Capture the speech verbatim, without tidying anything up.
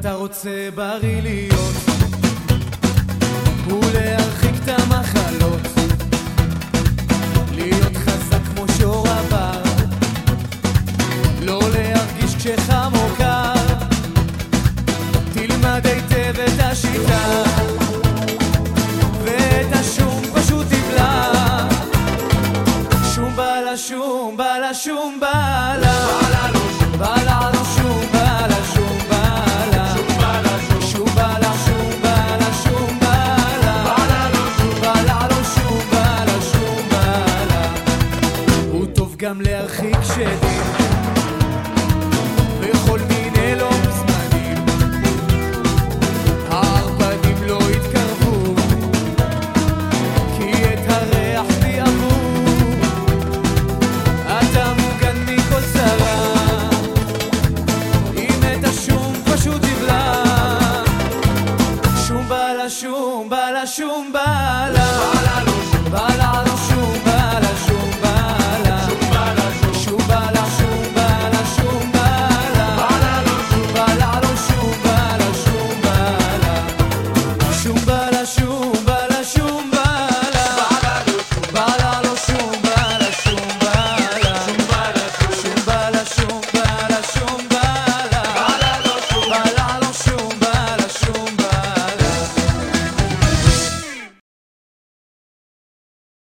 אתה רוצה בריא להיות ולהרחיק את המחלות, להיות חזק כמו שור הבר, לא להרגיש כשחם או קר, תלמד היטב את השיטה ואת השום פשוט תבלע, שום בלה שום בלה שום בלה בלה לא שום בלה שום בלה שום בלה שום בלה שום בלה בלה לא שום בלה שום בלה, הוא טוב גם להרחיק שדים בכל מיני לא זמנים, הערפדים לא יתקרבו כי את הריח תיאבו, אתה מוגן מכל צרה אם את השום פשוט תבלע, שום בלה שום בלה שום בלה